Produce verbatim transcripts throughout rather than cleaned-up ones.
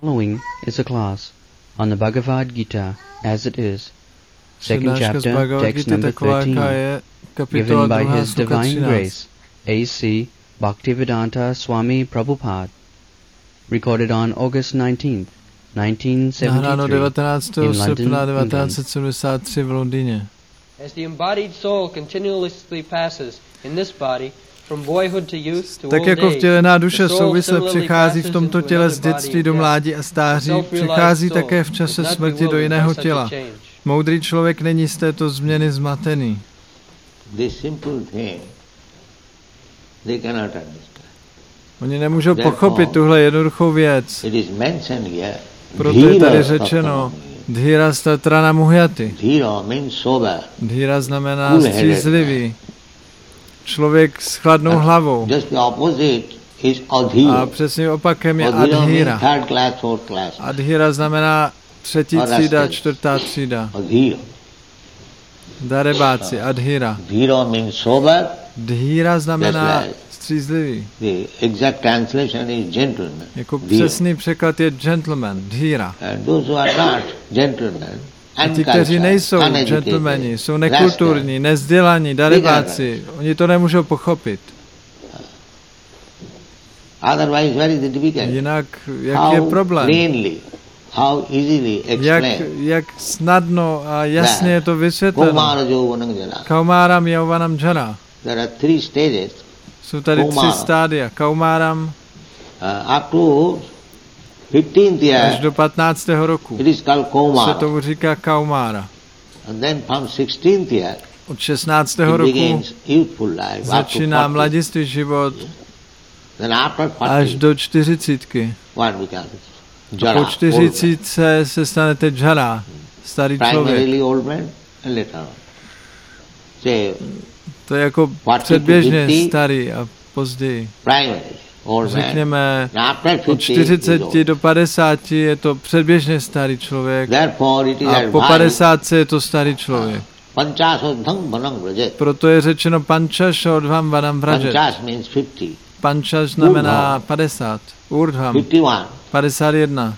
Following is a class on the Bhagavad Gita as it is, second chapter, text number thirteen, given by His Divine Grace, A C Bhaktivedanta Swami Prabhupada, recorded on August nineteenth, nineteen seventy-three, in London, England. As the embodied soul continuously passes in this body from boyhood to youth to old age, tak jako vtělená duše souvisle přechází v tomto těle z dětství do mládí a stáří, přechází také v čase smrti do jiného těla. Moudrý člověk není z této změny zmatený. Oni nemůžou pochopit tuhle jednoduchou věc. Proto je tady řečeno Dhira statrana muhyati. Dhira znamená střízlivý. Člověk s chladnou hlavou. A přesně opakem je adhira. Adhira znamená třetí třída, čtvrtá třída. Darebáci, adhira. Dhira znamená střízlivý. Jako přesný překlad je gentleman, dhira. A ti, kteří nejsou gentlemani, jsou nekulturní, nevzdělaní, darebáci, oni to nemůžou pochopit. Jinak, jak je problém? Jak, jak snadno a jasně je to vysvětleno. Kaumáram, Yauvanam, Jara. Jsou tady tři stádia. Kaumáram až do patnáctého roku se tomu říká Kaumára. Od šestnáctého roku začíná mladistvý život až do čtyřicítky. A po čtyřicítce se stanete Jara, starý člověk. To je jako předběžně starý a později. Řekněme, od čtyřiceti do padesáti je to předběžně starý člověk a po padesátce je to starý člověk. Proto je řečeno pančašodhvam vanam vrajet. Pančaš znamená padesát, urdhvam padesát jedna.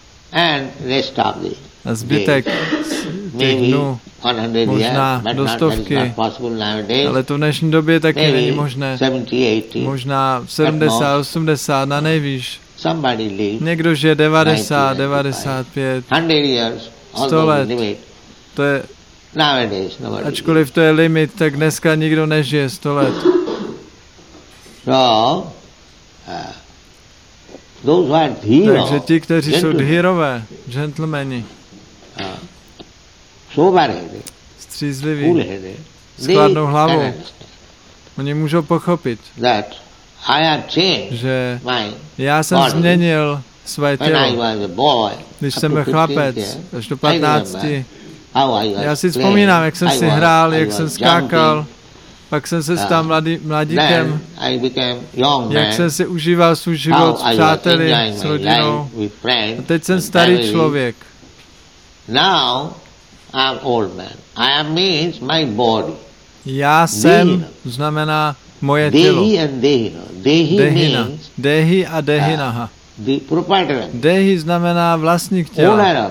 A zbytek těch dnů možná do stovky, ale to v dnešní době taky není možné. Možná sedmdesát, osmdesát na nejvýš. Někdo žije devadesát, devadesát pět, sto let. To je, ačkoliv to je limit, tak dneska nikdo nežije sto let. Takže ti, kteří jsou dhírové, gentlemani, střízliví, s chladnou hlavou, oni můžou pochopit, že já jsem změnil své tělo, když jsem byl chlapec, až do patnácti. Já si vzpomínám, jak jsem si hrál, jak jsem skákal, pak jsem se stal mladý, mladíkem, jak jsem si užíval svůj život s přáteli, s rodinou. A teď jsem starý člověk. Já jsem znamená moje tělo. Dehina. Dehi a dehinaha. Dehi znamená vlastník těla.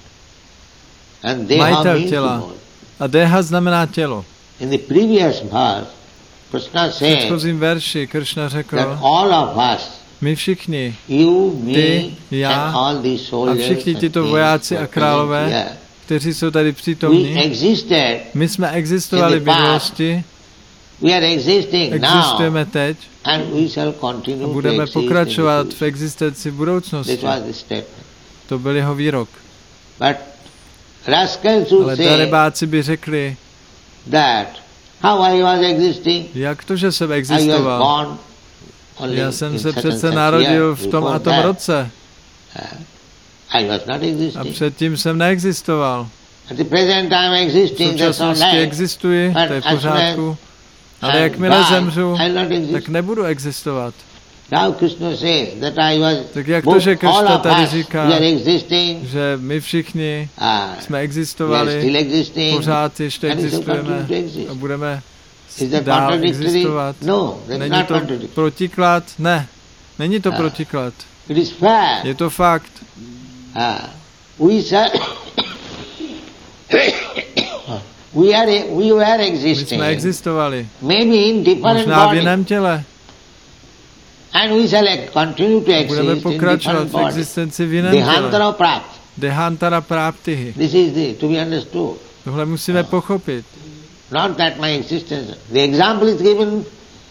Majitel těla. A deha znamená tělo. In the previous verse, Krishna v předchozím verši Krishna řekl, that all of us, my všichni, you, me, ty, já and all these soldiers a všichni tito vojáci a králové, kteří jsou tady přítomní, my jsme existovali v minulosti, existujeme teď a budeme pokračovat v existenci v budoucnosti. To byl jeho výrok. Ale darebáci by řekli, that how I was existing, jak to, že jsem existoval? Já jsem se přece narodil v tom a tom roce. A předtím jsem neexistoval. V současnosti existuji, to je v pořádku. Ale jakmile zemřu, tak nebudu existovat. Tak jak to, že Krishna tady říká, že my všichni jsme existovali, pořád ještě existujeme a budeme dál existovat. Není to protiklad? Ne, není to protiklad. Je to fakt. Uh, we said we are we were My existing. jsme existovali. Maybe in different Možná v bodies. jiném těle. And we shall continue to Budeme exist in pokračovat different v bodies. existenci v jiném těle. Dehantara prapt. Dehantara práptihy. This is the to be understood. Tohle musíme pochopit. Not that my existence. The example is given.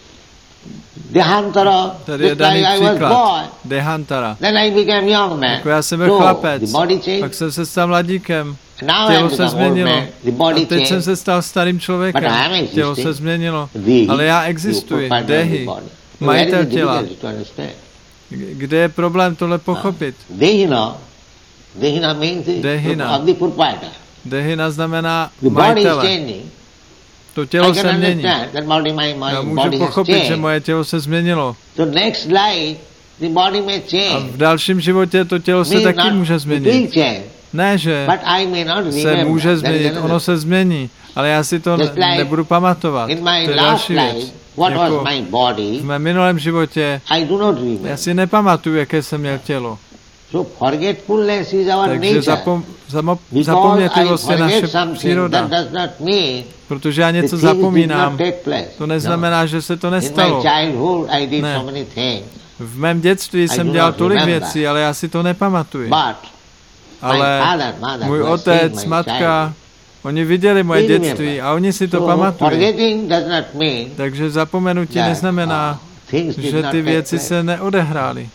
Dehantara. Tady je daný I was příklad. boy. Dehantara. Then I became young man. Jako já jsem byl So, chlapec, the body changed. pak jsem se stal mladíkem, Now I tělo have se become old změnilo. man. The body A teď jsem changed. se stal starým člověkem, But I am existing. tělo se změnilo. The, Ale já the existuji, proprietor of the Dehi, body. So where is majitel the těla. difficulty to understand? Kde je problém tohle pochopit? Dehina. Dehina means the, Dehina. of the proprietor. Dehina znamená The body is majitele. changing. To tělo I can se mění. understand that body, my, my Já můžu body has pochopit, že changed. moje tělo se změnilo. So next life, the body may A change. v dalším životě to tělo se Means taky not- může it will změnit. change. Ne, že But I may not se remember. může That is změnit, another. ono se změní, ale já si to Just ne, like nebudu pamatovat. In my To je last další life, věc. what was Jako my body, v mém minulém životě I do not remember. já si nepamatuju, jaké jsem měl tělo. So forgetfulness is our Takže nature. zapom, zamo, Because I zapomnětlivost je forget naše something, příroda. that does not mean Protože já the něco things did not zapomínám, take place. to neznamená, že se to No. In my nestalo. childhood I did Ne. so many things. V mém dětství do jsem not dělal tolik remember. věcí, ale já si to nepamatuji. But Ale my father, mother, můj who has otec, seen my matka, childhood, oni viděli moje they dětství remember. a oni si to So pamatují. forgetting does not mean Takže zapomenutí that, neznamená, uh, things did že not ty take věci place. se neodehrály.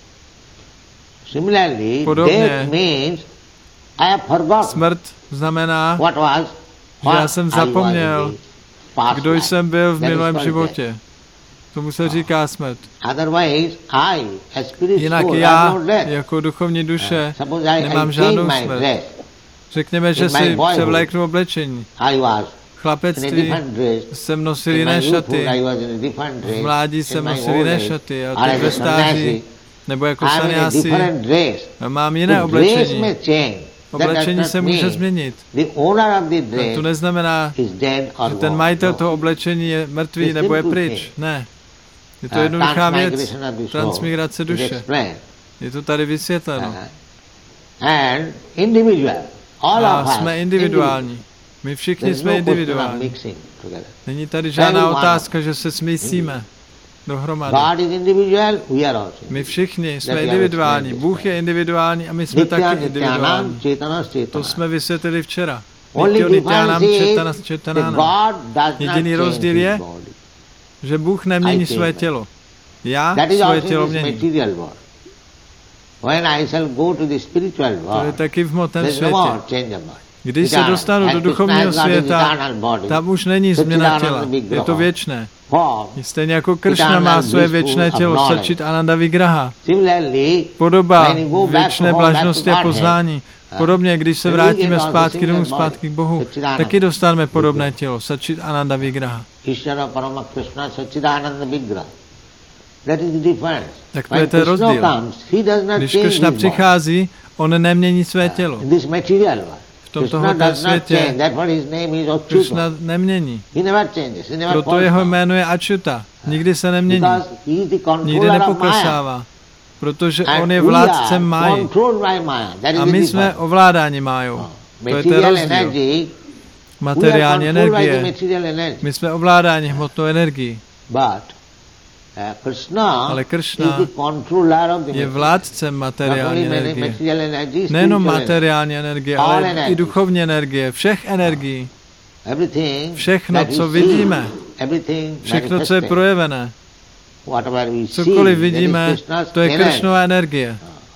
Similarly, Podobně. death means I have forgotten Smrt znamená, what was, že já what jsem I was in zapomněl, the past kdo life. jsem byl v That is minulém called životě. Tomu se říká smrt. death. Otherwise, I, as spirit Jinak soul, já, have no death. jako duchovní duše, Suppose I, I nemám change žádnou my smrt. dress. Řekněme, že In my si boyhood, převléknu oblečení. I was in a Chlapectví different dress. jsem nosil In my jiné youthhood, šaty, I was in a different dress. v mládí In jsem my nosil old jiné age, šaty a or teď as ve a stáří, sannyasi, nebo jako I'm in a saniasi, different dress. mám The jiné dress oblečení. may change. That does Oblečení not se může mean změnit. the owner of the A dress to neznamená, is dead or že ten gone. majitel No. toho oblečení je mrtvý It's nebo je simple pryč. thing. Ne. Je to Uh, jednoduchá věc. transmigration of the soul Transmigrace is duše. explained. Je to tady vysvětleno. Uh, and individual. All A of us. jsme individuální. My všichni There is jsme no question of individuální. mixing together. Není tady žádná Every one otázka, že se smísíme dohromady. God is individual, we are also. My všichni jsme That we have individuální. explained Bůh je individuální a my jsme Nitya taky Nityanam, individuální. Chaitana To Chaitana. jsme vysvětlili včera. Only Nityo Nityanam difference Chaitana is that Chaitananam. God does not Jediný change rozdíl his je, body. že Bůh nemění I své change. tělo. Já That is svoje also tělo in this měním. material world. When I shall go to the spiritual To je world, taky v hmotném there is no světě. more change of body. Když se Eternal. dostanu And do Krishna duchovního has got his světa, eternal body. tam už není změna Satchidananda těla. Je Vigraha. to věčné. Form. Stejně jako Kršna má Eternal svoje blissful věčné tělo, of knowledge. Sačit Ananda Vigraha. Similarly, Podoba when you go back věčné to home, back blažnosti to a Godhead, poznání. Podobně, když se we vrátíme get all the zpátky domů, similar zpátky k body. Bohu, Satchidananda. taky dostaneme podobné tělo, Sačit Ananda Vigraha. Ishvara Parama Krishna Satchidananda Vigraha. That is the difference. Tak to je When ten Krishna rozdíl. comes, he does not Když change Kršna his body. přichází, on nemění své tělo. In this material world, V tomto Krishna hmotném does not světě change. That's what his name is, Kršna Achyuta. nemění. He never changes. He never Proto falls jeho down. jméno je Ačuta. Nikdy se nemění. Because he is the Nikdy controller of Maya. nepoklesává. Protože And on je we vládcem are Máji. controlled by Maya. That is A the my jsme difference. ovládáni Májou. To je ten Material rozdíl. energy, Materiální we are controlled by the energie. material energy. My jsme ovládáni hmotnou energií. But uh, Krishna Ale Krishna is the controller of the Je material. vládcem Not materiální only energie. material energy, Nejenom spiritual materiální energie, All ale i energies. duchovní energie. Všech energií. energy. Everything Všechno, that co we see, vidíme. everything Všechno, co je manifested. projevené. Whatever we see, Cokoliv that is vidíme, Krishna's to je energy. Kršnova energie.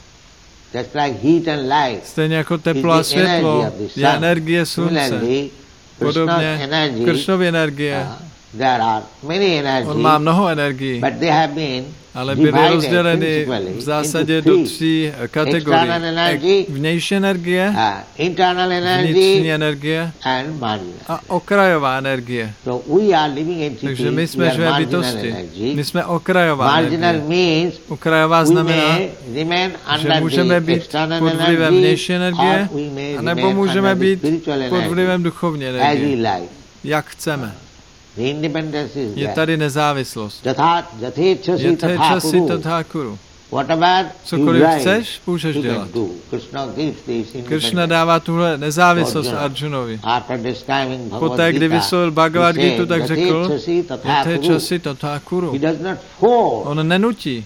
Just like heat and light. Stejně jako is teplo a the světlo energy of the je sun. energie slunce. Similarly, Krishna's Podobně energy, Kršnovy energie. uh, there are many energies, On má mnoho energií, but they have been ale byly divided rozděleny principally v zásadě into do three. tří kategorií. External energy, Vnější energie, Uh, internal vnitřní energy energie and marginal. a okrajová energie. So we are living entities. Takže my we jsme are živé marginal bytosti. energy. My jsme okrajová Marginal energie. means Okrajová we znamená, may remain že under můžeme the být external pod vlivem energy, vnější energie, or we may anebo remain můžeme under the být spiritual pod energy, vlivem duchovní as we energie. like. Jak chceme. The independence is Je there. tady nezávislost. Jatha- Jathechasi Je tatha časy kuru. tatha kuru. Cokoliv chceš, můžeš dělat. Krishna dává tuhle nezávislost Arjunovi. Poté, kdy vyslovil Bhagavad Gita, tak řekl, jaté časy tatá kuru. On nenutí.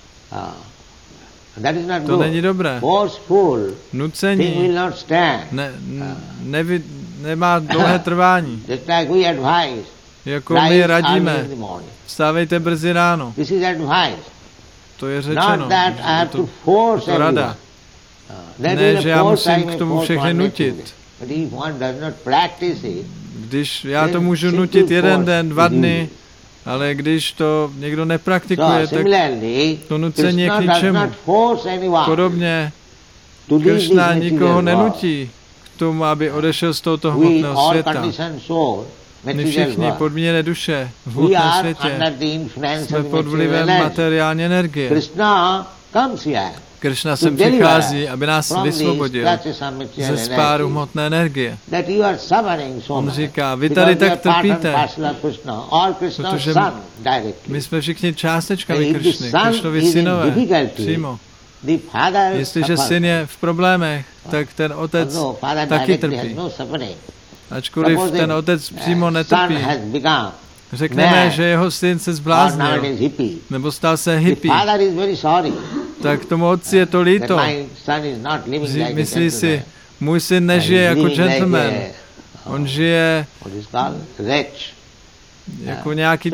To není dobré. Nucení ne, ne, nemá dlouhé trvání. Jako my radíme, vstávejte brzy ráno. To je řečeno, je to, je to rada. Ne, že já musím k tomu všechny nutit. Když já to můžu nutit jeden den, dva dny, ale když to někdo nepraktikuje, tak to nucení je k ničemu. Podobně Krishna nikoho nenutí k tomu, aby odešel z tohoto hmotného světa. My všichni podmíněné duše v hmotném světě jsme pod vlivem materiální energie. Krishna sem přichází, aby nás vysvobodil ze spáru hmotné energie. On říká, vy tady tak trpíte, protože my jsme všichni částečkami Krishny, Krishnovi synové, přímo. Jestliže syn je v problémech, tak ten otec taky trpí. Ačkoliv ten otec přímo netrpí. Řekneme, že jeho syn se zbláznil, nebo stal se hippie, tak tomu otci je to líto. Myslí si, můj syn nežije jako gentleman, on žije jako nějaký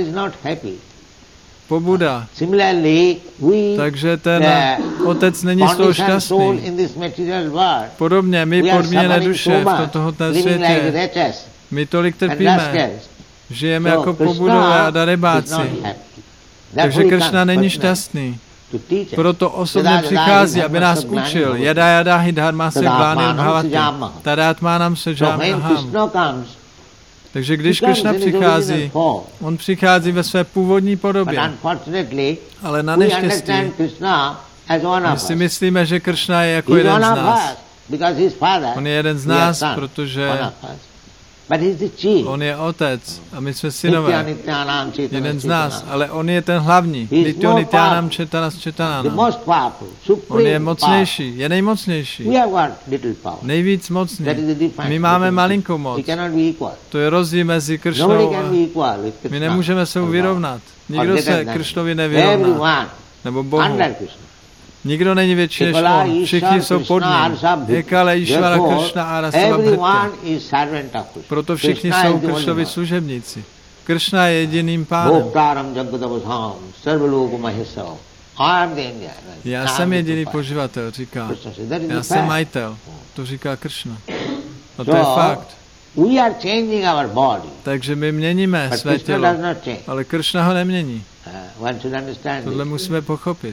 pobuda. Takže ten otec není z toho šťastný. Podobně my podmíněné duše v tomto světě, my tolik trpíme, žijeme jako pobudové a darebáci. Takže Krishna není šťastný. Proto osobně přichází, aby nás učil. Jada jada hi dharma se glány bhavati. Tadatmanam se jamaham. Takže když Krishna přichází, on přichází ve své původní podobě. Ale na neštěstí, my si myslíme, že Krishna je jako jeden z nás. On je jeden z nás, protože on je otec a my jsme synové. Jeden z nás, ale on je ten hlavní. Nityo nityanam četanas četananam. On je mocnější, je nejmocnější. Nejvíc mocný. My máme malinkou moc. To je rozdíl mezi Kršnou a my nemůžeme se mu vyrovnat. Nikdo se Kršnovi nevyrovná. Nebo Bohu. Nikdo není větší než on. Všichni jsou pod ním. Ekale Išvara Kršna a Rasava. Proto všichni jsou Kršnovi služebníci. Kršna je jediným pánem. Já jsem jediný poživatel, říká. Já jsem majitel. To říká Kršna. A to je fakt. Takže my měníme své tělo, ale Kršna ho nemění. Tohle musíme pochopit.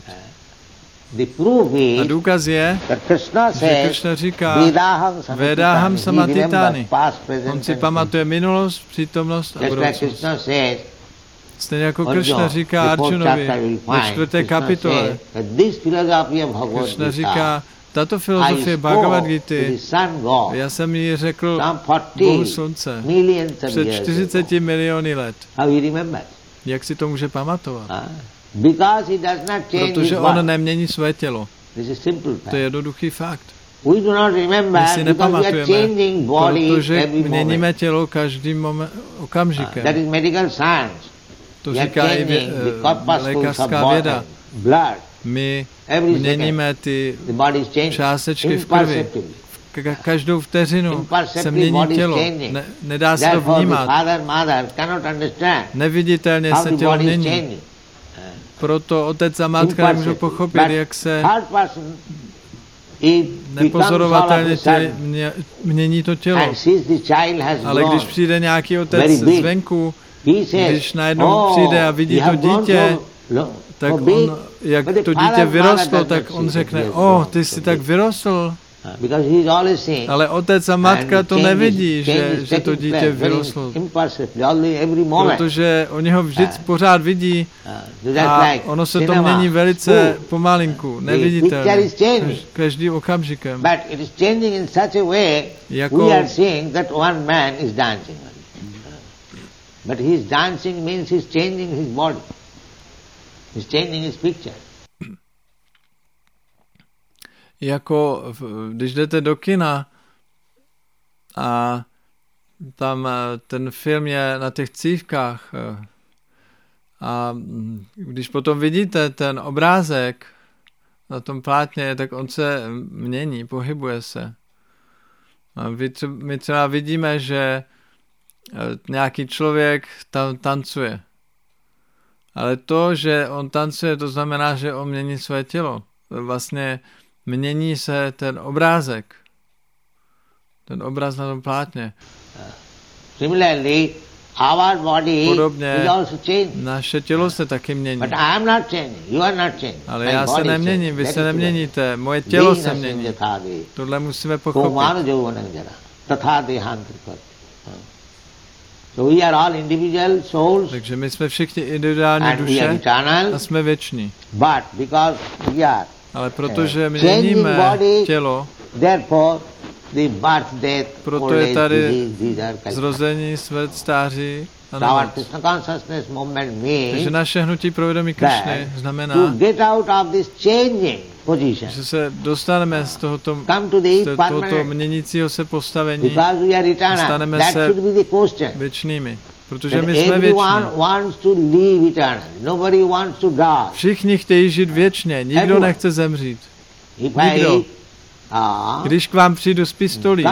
A důkaz je, že Kršna říká Vedaham samatitani. On si pamatuje minulost, přítomnost a budoucnost. Stejně jako Kršna říká Arjunovi ve čtvrté kapitole. Kršna říká, tato filozofie Bhagavad Gita, já jsem ji řekl Bohu Slunce před čtyřiceti miliony let. Jak si to může pamatovat? Protože on nemění své tělo. To je jednoduchý fakt. My si nepamatujeme, protože měníme tělo každým moment, okamžikem. To říká i vě, lékařská věda. My měníme ty částečky v krvi. Ka- každou vteřinu se mění tělo. Ne, nedá se to vnímat. Neviditelně se tělo mění. Proto otec a matka nemůžou pochopit, jak se nepozorovatelně tě, mě, mění to tělo. Ale když přijde nějaký otec zvenku, když najednou přijde a vidí to dítě, tak on, jak to dítě vyrostlo, tak on řekne, o, ty jsi tak vyrostl. Ale otec a matka to nevidí, že, že to dítě vyrostlo. Protože oni ho vždy pořád vidí a ono se to mění velice pomalinku, neviditelně, každý okamžikem. Jako But his dancing means he's changing his body. He's changing his picture. jako když jdete do kina a tam ten film je na těch cívkách a když potom vidíte ten obrázek na tom plátně, tak on se mění, pohybuje se. A my třeba vidíme, že nějaký člověk tam tancuje. Ale to, že on tancuje, to znamená, že on mění své tělo. Vlastně mění se ten obrázek. Ten obraz na tom plátně. Similarly, our body Podobně is also changed. Naše tělo se taky mění. But I am not changing. You are not changing. Ale já se neměním, vy se neměníte. Moje tělo se mění. Tohle musíme pochopit. So we are all individual souls. Takže my jsme všichni individuální duše a jsme věční. But because we are Ale protože měníme tělo, therefore the birth, death, proto je tady zrození, smrt, stáří a nemoc. Takže naše hnutí provědomí Krišny znamená, že se dostaneme z tohoto, z tohoto měnícího se postavení a staneme se věčnými. Protože my jsme věční. Všichni chtějí žít věčně, nikdo nechce zemřít. Nikdo. Když k vám přijdu s pistolí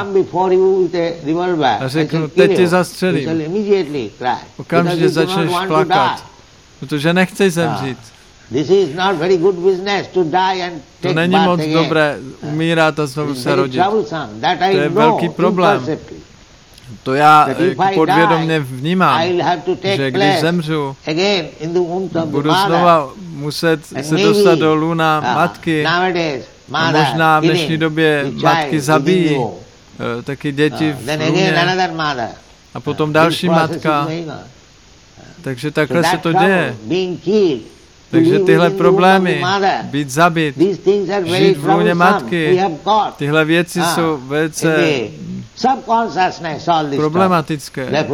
a řeknu, teď tě zastřelím, okamžitě začneš plakat, protože nechceš zemřít. To není moc dobré umírat a znovu se rodit. To je velký problém. To já podvědomě vnímám, že když zemřu, budu znova muset se dostat do lůna matky. A možná v dnešní době matky zabíjí taky děti v lůně a potom další matka. Takže takhle se to děje. Takže tyhle problémy, být zabit, žít v lůně matky, tyhle věci jsou velice problematické.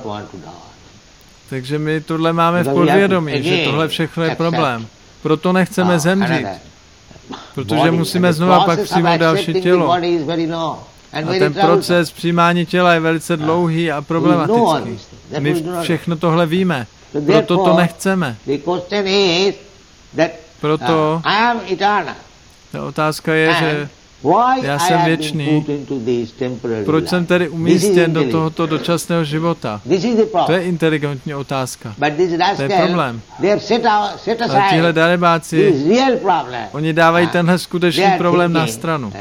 Takže my tohle máme v podvědomí, že tohle všechno je problém. Proto nechceme zemřít. Protože musíme znova pak přijmout další tělo. A ten proces přijímání těla je velice dlouhý a problematický. My všechno tohle víme. Proto to nechceme. Proto ta otázka je, že já jsem věčný. Proč jsem tedy umístěn do tohoto dočasného života? To je inteligentní otázka. To je problém. Ale tihle darebáci, oni dávají tenhle skutečný problém na stranu.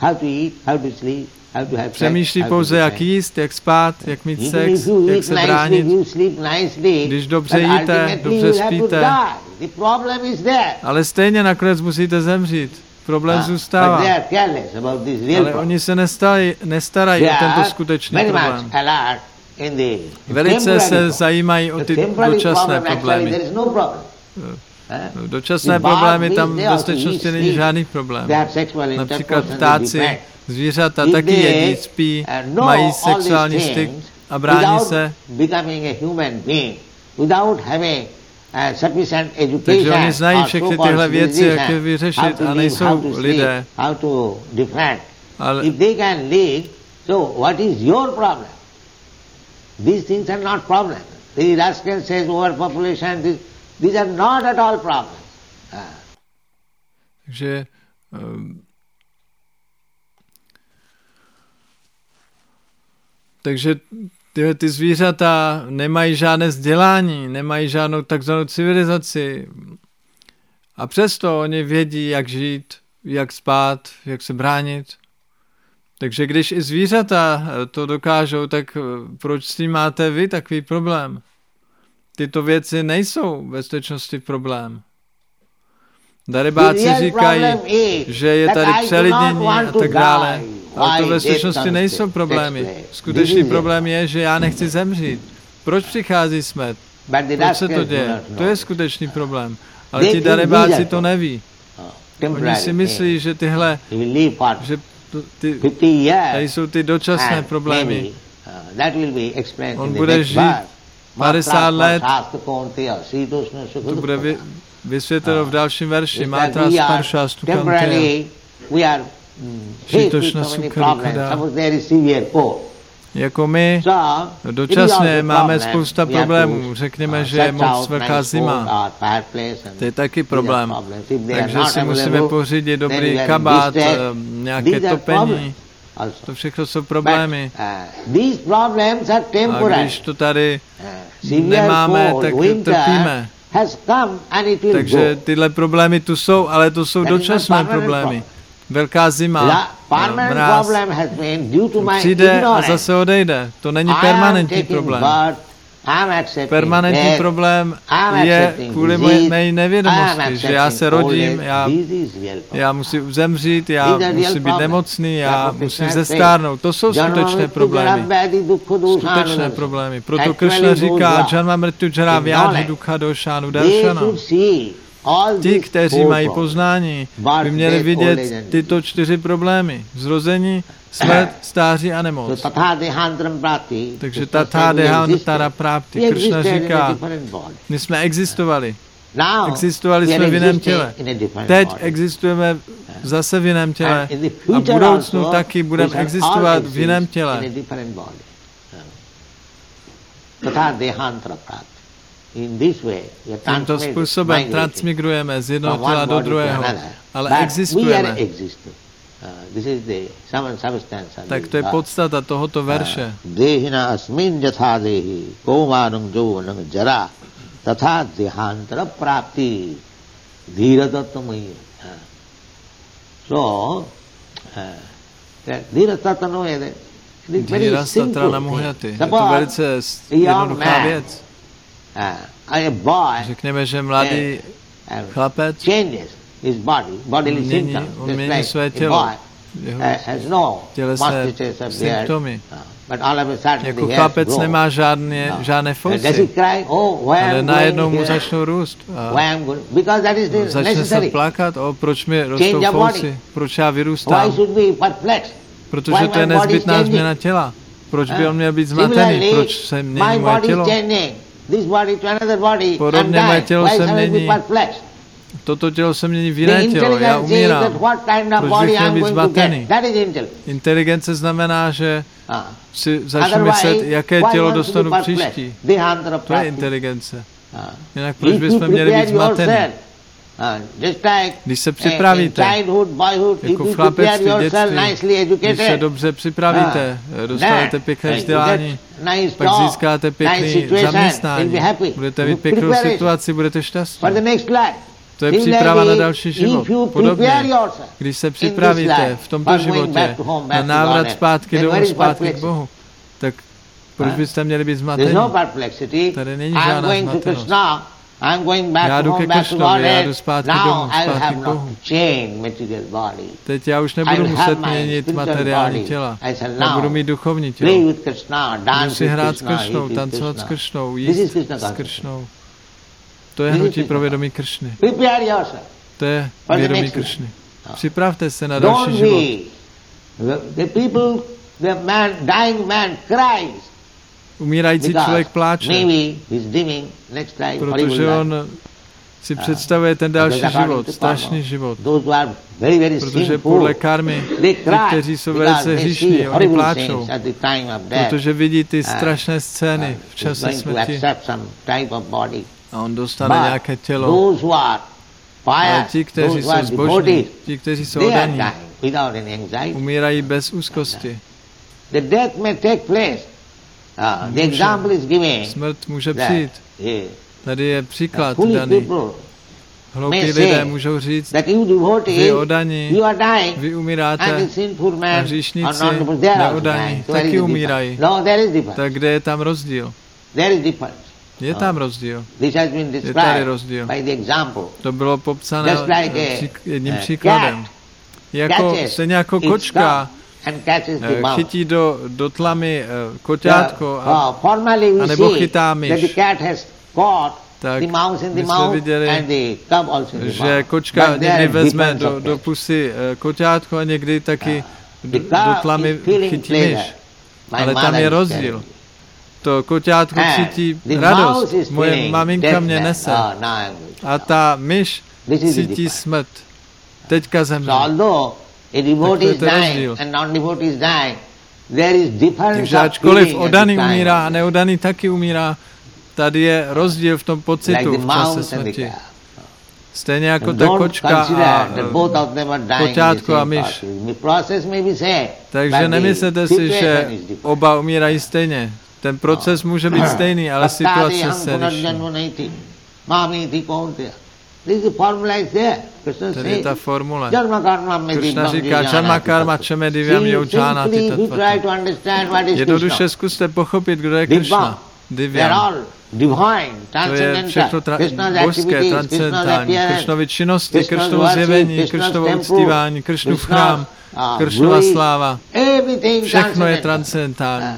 Přemýšlí pouze, jak jíst, jak spát, jak mít sex, jak se bránit. Když dobře jíte, dobře spíte. Ale stejně nakonec musíte zemřít. Problém zůstává. Ale oni se nestarají, nestarají o tento skutečný problém. Velice se zajímají o ty dočasné problémy. Dočasné problémy, tam ve skutečnosti není žádný problém. Například ptáci, zvířata taky jedí, spí, mají sexuální styk a brání se. Takže oni znají všechny tyhle věci, jak je vyřešit, a nejsou lidé. Ale takže um, takže ty, ty zvířata nemají žádné vzdělání, nemají žádnou takzvanou civilizaci. A přesto oni vědí, jak žít, jak spát, jak se bránit. Takže když i zvířata to dokážou, tak proč s tím máte vy takový problém? Tyto věci nejsou ve skutečnosti problém. Darebáci říkají, že je tady přelidnění a tak dále. Ale to ve skutečnosti nejsou problémy. Skutečný problém je, že já nechci zemřít. Proč přichází smrt? Proč se to děje? To je skutečný problém. Ale ti darebáci to neví. Oni si myslí, že tyhle, že ty, tady jsou ty dočasné problémy. On bude žít padesát let. To bude vy, vysvětleno v dalším verši. Mátra Sparshastu Kanteya. Žitočná sukha dukkha. Jako my dočasně máme spousta problémů. Řekněme, že je moc velká zima. To je taky problém. Takže si musíme pořídit dobrý kabát, nějaké topení. To všechno jsou problémy. A když to tady nemáme, tak trpíme. Takže tyhle problémy tu jsou, ale to jsou dočasné problémy. Velká zima, mráz, přijde a zase odejde. To není permanentní problém. Permanentní problém je kvůli mé nevědomosti, že já se rodím, já, já musím zemřít, já musím být nemocný, já musím zestárnout. To jsou skutečné problémy. Skutečné problémy. Proto Krishna říká, Janma mrityu jara vyádhi dukkha došánu darshana. Ti, kteří mají poznání, by měli vidět tyto čtyři problémy. Zrození, smrt, stáří a nemoc. Takže tatha dehantara prápti. Krishna říká, my jsme existovali. Existovali jsme v jiném těle. Teď existujeme zase v jiném těle. A v budoucnu taky budeme existovat v jiném těle. Tímto způsobem transmigrujeme z jednoho těla do druhého, ale existujeme. Tak to je podstata tohoto verše. Dehina asmin jatha dehi kaumanam jauvanam jara tatha dehantara prapti dhiratattamayi. So, dhiratattano je Dhirasattana muhyati. Je to velice jednoduchá věc. Řekněme, že mladý chlapec mění, on mění své tělo, jeho tělesné symptomy. Jako chlapec nemá žádné, žádné fousy, ale najednou mu začnou růst. A začne se plakat, o, proč mi rostou fousy, proč já vyrůstám, protože to je nezbytná změna těla. Proč by on měl být zmatený, proč se mění moje tělo? Podobně moje tělo se mění, toto tělo se mění v jiné tělo, já umírám. Proč bych měl být zmatený? Inteligence znamená, že si začnu myslet, jaké tělo dostanu příští. To je inteligence. Jinak proč bychom měli být zmatení? Když se připravíte, jako v chlapectví, dětství, když se dobře připravíte, dostanete pěkné vzdělání, pak získáte pěkný zaměstnání, budete mít pěknou situaci, budete šťastní. To je příprava na další život. Podobně, když se připravíte v tomto životě na návrat zpátky domů, zpátky k Bohu, tak proč byste měli být zmatení? Tady není žádná zmatenost. Já jdu ke Kršnovi, já jdu zpátky domů, zpátky k Bohu. Teď já už nebudu muset měnit materiální těla. Já budu mít duchovní tělo. Budu si hrát s Kršnou, tancovat s Kršnou, jíst s Kršnou. To je hnutí pro vědomí Kršny. To je vědomí Kršny. Připravte se na další život. Umírající člověk pláče, protože on si představuje ten další život, strašný život. Protože podle karmy, ty, kteří jsou velice hříšní, oni pláčou, protože vidí ty strašné scény v čase smrti. A on dostane nějaké tělo. Ale ti, kteří jsou zbožní, ti, kteří jsou oddaní, umírají bez úzkosti. Může, smrt může přijít. Tady je příklad daný. Hloupí lidé můžou říct, vy oddaní, vy umíráte, a hříšníci neoddaní taky umírají. Tak kde je tam rozdíl? Je tam rozdíl. Je tady rozdíl. To bylo popsané jedním příkladem. Jako, stejně jako kočka chytí do, do tlamy koťátko a, a nebo chytá myš. Tak my jsme viděli, že kočka někdy vezme do, do pusy koťátko a někdy taky do, do tlamy chytí myš. Ale tam je rozdíl. To koťátko cítí radost. Moje maminka mě nese. A ta myš cítí smrt. Teďka zemře. devotee is dying and non-devotee is dying, there is difference. Takže ačkoliv oddaný umírá a neoddaný taky umírá, tady je rozdíl v tom pocitu v čase smrti. Stejně jako ta kočka a koťátko a myš. Takže nemyslete si, že oba umírají stejně. Ten proces může být stejný, ale situace se liší. Tady je ta formule. Krishna říká, Janma karma čeme divyam yojana ti tattva. Jednoduše zkuste pochopit, kdo je Krishna. Divyam. To je všechno tra- božské, transcendentální. Kršnovy činnosti, Kršnovo zjevení, Kršnovo uctívání, Kršnův chrám, Kršnova sláva. Všechno je transcendentální.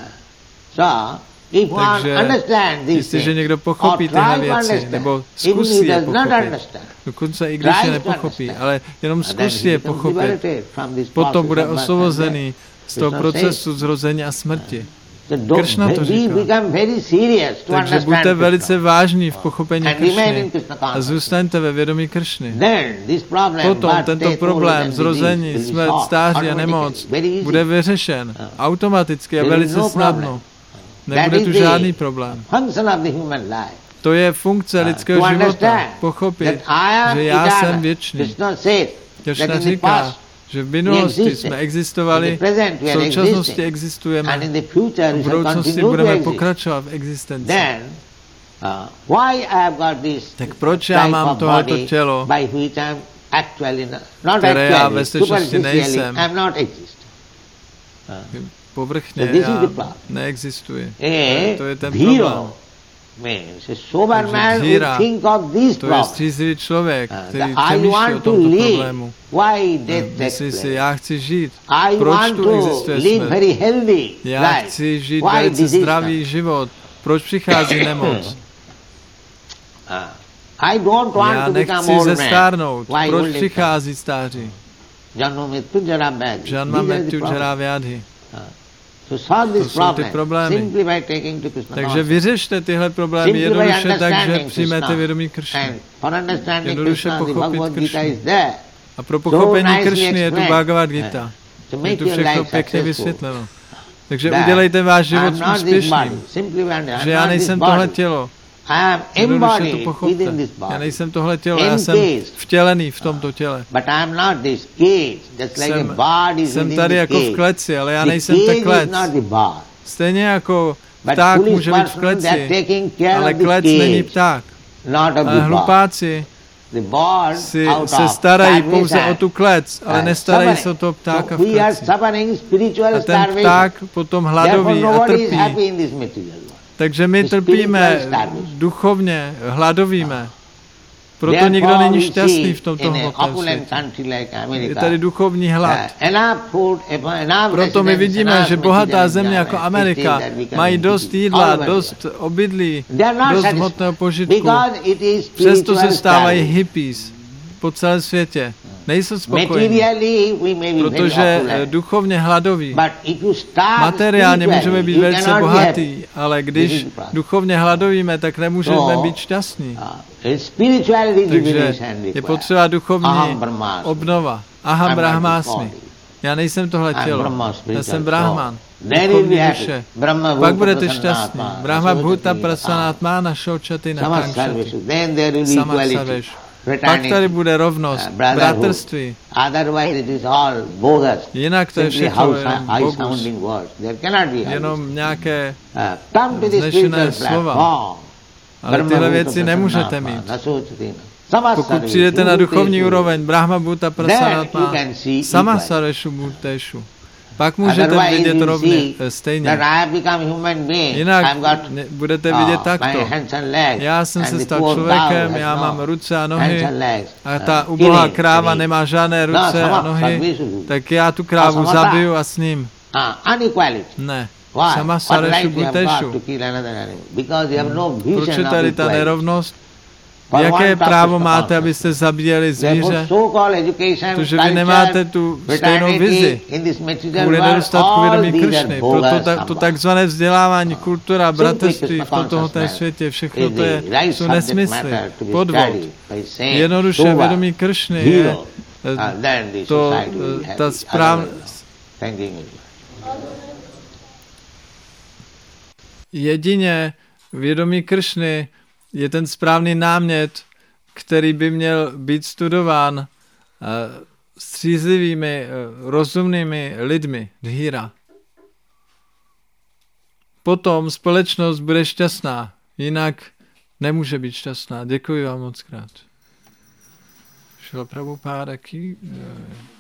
Takže jestliže někdo pochopí tyhle věci, nebo zkusí je pochopit, dokonce i když je nepochopí, ale jenom zkusí je pochopit, potom bude osvobozený z toho procesu zrození a smrti. Kršna to říká. Takže buďte velice vážní v pochopení Kršny a zůstaňte ve vědomí Kršny. Potom tento problém zrození, smrt, stáří a nemoc bude vyřešen automaticky a velice snadno. Nebude tu žádný problém. To je funkce lidského života. Pochopit, že já jsem věčný. Kršna říká, že v minulosti jsme existovali, v současnosti existujeme, v budoucnosti budeme pokračovat v existenci. Tak proč já mám tohleto tělo, které já ve skutečnosti nejsem? Povrchně já neexistuji. To je ten problém. Takže dhíra, to je střízlivý člověk, který přemýšlí o tomto problému. Myslí si, já chci žít. Proč tu existuje smrt? Já chci žít velice zdravý život. Proč přichází nemoc? Já nechci zestárnout. Proč přichází stáří? Janma mrityu jara vyadhi. To jsou ty problémy. Takže vyřešte tyhle problémy jednoduše tak, že přijmete vědomí Kršny. Jednoduše pochopit Kršny. A pro pochopení Kršny je tu Bhagavad Gita. Je tu všechno pěkně vysvětleno. Takže udělejte váš život úspěšným. Že já nejsem tohle tělo. Jednoduše to pochopte. Já nejsem tohle tělo, já jsem vtělený v tomto těle. Jsem, jsem tady jako v kleci, ale já nejsem ta klec. Stejně jako pták může být v kleci, ale klec není pták. Ale hlupáci si, se starají pouze o tu klec, ale nestarají se o toho ptáka v kleci. A ten pták potom hladoví a trpí. Takže my trpíme duchovně, hladovíme. Proto nikdo není šťastný v tomto hmotném světě. Je tady duchovní hlad. Proto my vidíme, že bohatá země jako Amerika mají dost jídla, dost obydlí, dost hmotného požitku. Přesto se stávají hippies po celém světě. Nejsou spokojení, protože duchovně hladoví. Materiálně můžeme být velice bohatý, ale když duchovně hladovíme, tak nemůžeme být šťastní. Takže je potřeba duchovní obnova. Aham brahmásmi. Já nejsem tohle tělo, já jsem brahman. Duchovní duše. Pak budete šťastní. Brahma bhuta prasanatmána šoučaty na kankšati. Samasaveš. Pak tady bude rovnost, bratrství. Jinak to je všechno jenom bogus. Jenom nějaké vznešené slova. Ale tyhle věci nemůžete mít. Pokud přijdete na duchovní úroveň Brahma bhuta prasanatma samasarveshu bhuteshu, pak můžete vidět rovně, stejně. Jinak budete vidět takto. Já jsem se stal člověkem, já mám ruce a nohy a ta ubohá kráva nemá žádné ruce a nohy, tak já tu krávu zabiju a s ním. Ne. Samasarveshu bhuteshu. Proč je tady ta nerovnost? Jaké právo máte, abyste zabíjeli zvíře? Protože vy nemáte tu stejnou vizi kvůli nedostatku vědomí Kršny. Proto ta, to takzvané vzdělávání, kultura, bratrství v tomto světě, všechno to je, jsou nesmysly, podvod. Jednoduše vědomí Kršny je to ta správná... Jedině vědomí Kršny je ten správný námět, který by měl být studován střízlivými, rozumnými lidmi, dhíra. Potom společnost bude šťastná, jinak nemůže být šťastná. Děkuji vám moc krát. Šla Prabhupáda ki...